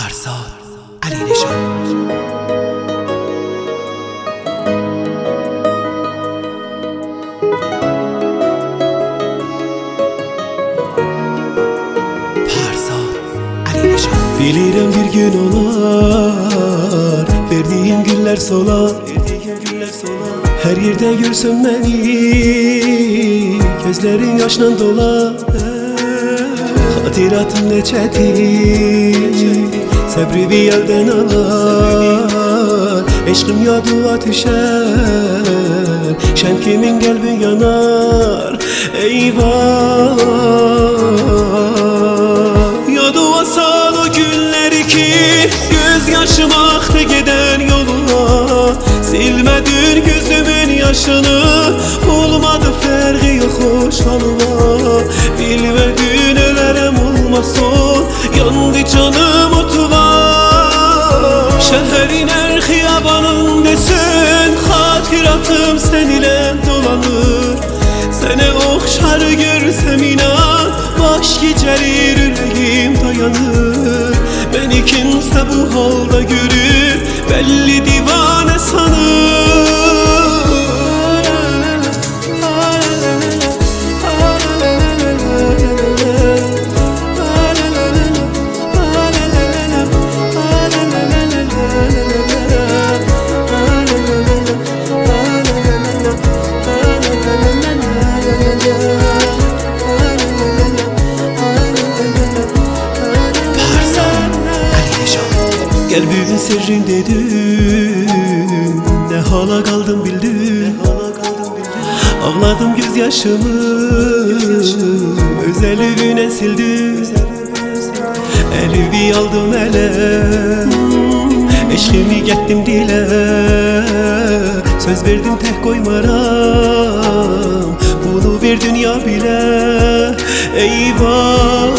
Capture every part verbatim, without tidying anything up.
فرزاد علی نژاد. Bilirim bir gün olar, verdiğin güller solar. Her yerde görsün beni, gözlerin yaşla dolar. Hatıratım ne çetin, sabri bir elden alar. Eşkım yadığa düşer, şemkimin kalbi yanar. Eyvah, yadığa sal o günleri ki gözyaşım aktı giden yoluna. Silmedin gözümün yaşını, olmadı fergi yok hoş halva. Bilmedin ölerem olmasın, yandı canım otuvar. Şehrin her hiyabanın desin, hatıratım sen ile dolanır. Sene okşar görsem inan, baş geçerir yüreğim dayanır. Beni kimse bu halda görür, belli divane sanır. Kalbimin sırrındaydın, ne hala kaldım bildim. Ağladım gözyaşımı, özel evine sildim. Elimi aldım ele, eşkimi gettim dile. Söz verdim tek koymaram, bunu bir dünya bile. Eyvah,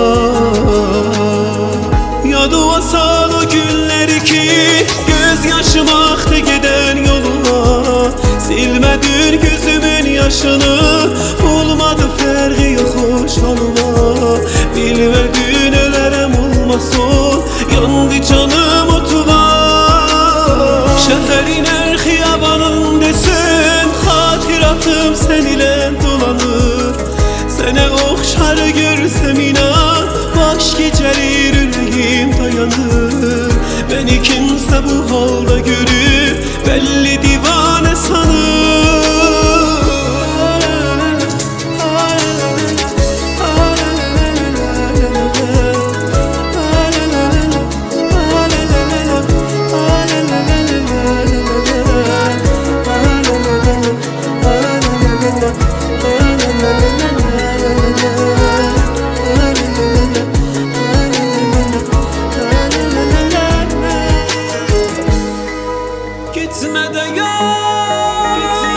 yadığa sal o günleri ki gözyaşım aktı giden yoluna. Silmedin gözümün yaşını, olmadı fergi yok hoş halva. Bilmedin ölerem olmasın, yandı canım otuvar. Şehrin her hiyabanın desin, hatıratım sen ile dolanır. Sene okşar görsem inan, baş geçerir yüreğim dayanır. Beni kimse bu halda görür, belli divane sanır. Gitme de gel, gitme